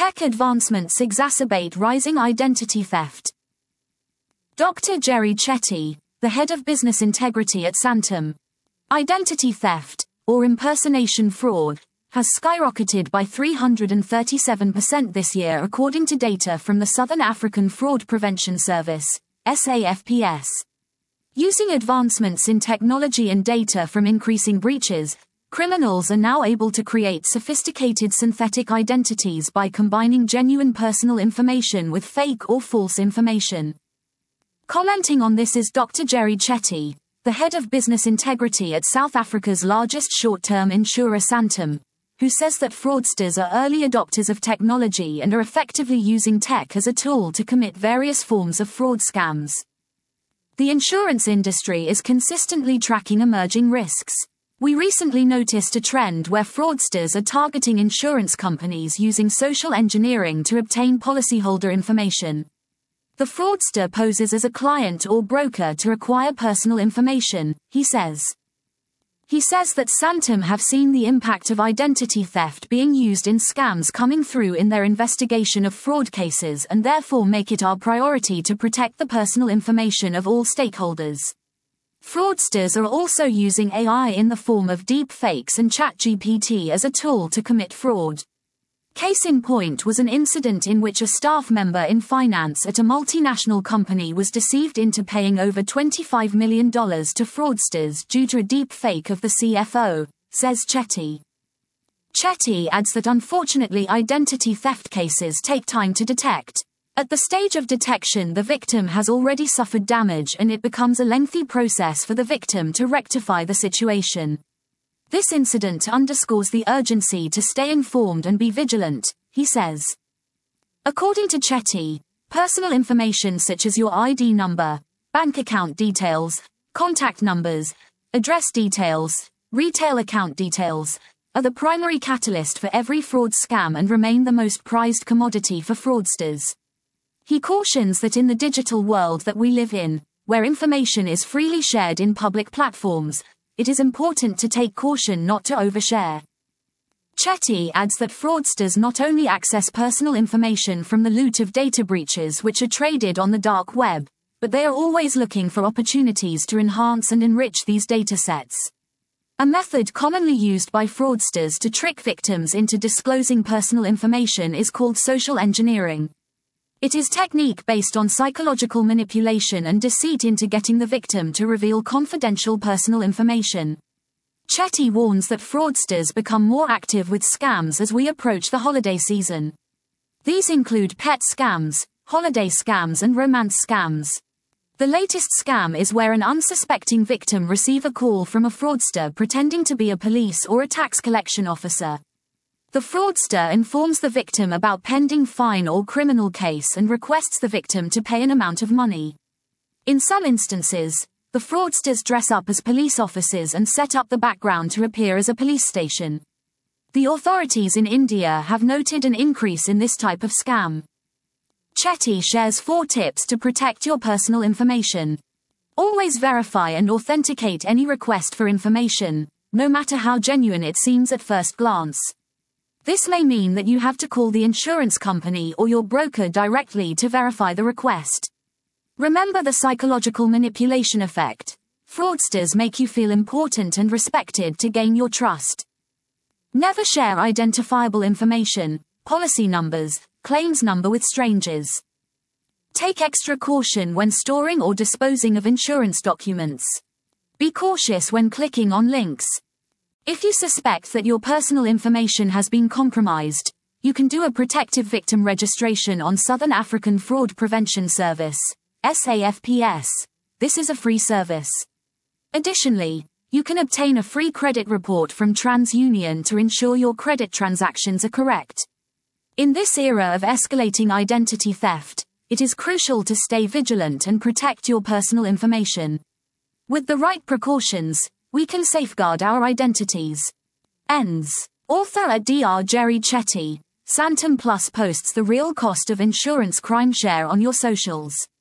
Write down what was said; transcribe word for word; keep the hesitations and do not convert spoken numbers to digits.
Tech advancements exacerbate rising identity theft. Doctor Jerry Chetty, the head of business integrity at Santam. Identity theft, or impersonation fraud, has skyrocketed by three hundred thirty-seven percent this year according to data from the Southern African Fraud Prevention Service, S A F P S. Using advancements in technology and data from increasing breaches, criminals are now able to create sophisticated synthetic identities by combining genuine personal information with fake or false information. Commenting on this is Doctor Jerry Chetty, the head of business integrity at South Africa's largest short-term insurer Santam, who says that fraudsters are early adopters of technology and are effectively using tech as a tool to commit various forms of fraud scams. The insurance industry is consistently tracking emerging risks. We recently noticed a trend where fraudsters are targeting insurance companies using social engineering to obtain policyholder information. The fraudster poses as a client or broker to acquire personal information, he says. He says that Santam have seen the impact of identity theft being used in scams coming through in their investigation of fraud cases and therefore make it our priority to protect the personal information of all stakeholders. Fraudsters are also using A I in the form of deep fakes and ChatGPT as a tool to commit fraud. Case in point was an incident in which a staff member in finance at a multinational company was deceived into paying over twenty-five million dollars to fraudsters due to a deep fake of the C F O, says Chetty. Chetty adds that unfortunately identity theft cases take time to detect. At the stage of detection, the victim has already suffered damage and it becomes a lengthy process for the victim to rectify the situation. This incident underscores the urgency to stay informed and be vigilant, he says. According to Chetty, personal information such as your I D number, bank account details, contact numbers, address details, retail account details, are the primary catalyst for every fraud scam and remain the most prized commodity for fraudsters. He cautions that in the digital world that we live in, where information is freely shared in public platforms, it is important to take caution not to overshare. Chetty adds that fraudsters not only access personal information from the loot of data breaches which are traded on the dark web, but they are always looking for opportunities to enhance and enrich these datasets. A method commonly used by fraudsters to trick victims into disclosing personal information is called social engineering. It is technique based on psychological manipulation and deceit into getting the victim to reveal confidential personal information. Chetty warns that fraudsters become more active with scams as we approach the holiday season. These include pet scams, holiday scams and romance scams. The latest scam is where an unsuspecting victim receives a call from a fraudster pretending to be a police or a tax collection officer. The fraudster informs the victim about pending fine or criminal case and requests the victim to pay an amount of money. In some instances, the fraudsters dress up as police officers and set up the background to appear as a police station. The authorities in India have noted an increase in this type of scam. Chetty shares four tips to protect your personal information. Always verify and authenticate any request for information, no matter how genuine it seems at first glance. This may mean that you have to call the insurance company or your broker directly to verify the request. Remember the psychological manipulation effect. Fraudsters make you feel important and respected to gain your trust. Never share identifiable information, policy numbers, claims number with strangers. Take extra caution when storing or disposing of insurance documents. Be cautious when clicking on links. If you suspect that your personal information has been compromised, you can do a protective victim registration on Southern African Fraud Prevention Service, S A F P S. This is a free service. Additionally, you can obtain a free credit report from TransUnion to ensure your credit transactions are correct. In this era of escalating identity theft, it is crucial to stay vigilant and protect your personal information. With the right precautions, we can safeguard our identities. Ends. Author at Doctor Jerry Chetty. Santam Plus posts the real cost of insurance crime share on your socials.